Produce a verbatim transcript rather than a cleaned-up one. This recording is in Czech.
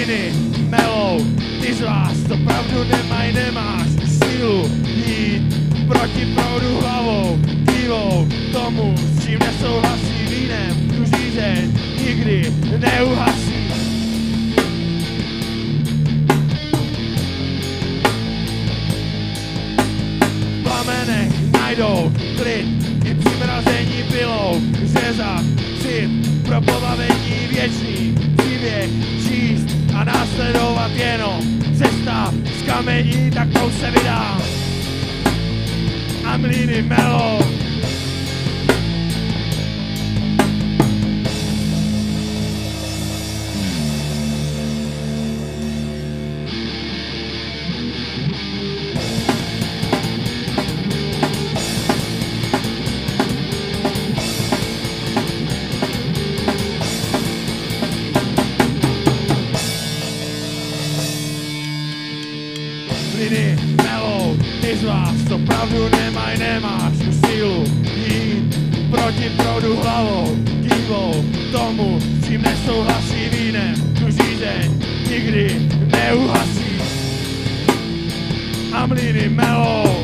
Mlýny melou, ty z vás to pravdu nemaj, nemáš sílu jít proti proudu hlavou, kývou tomu, s čím nesouhlasí, vínem tu žízeň nikdy neuhasí. V plamenech najdou klid i přimrazení pilou, řezat cit pro pobavení věčný, příběh číst a následovat jenom cesta z kamení, tak tou se vydám. A mlýny melou. Mlýny melou, ty z vás to pravdu nemaj, nemáš tu sílu jít proti proudu hlavou, kývou tomu, s čím nesouhlasí, vínem tu žízeň nikdy neuhasí. A mlýny melou.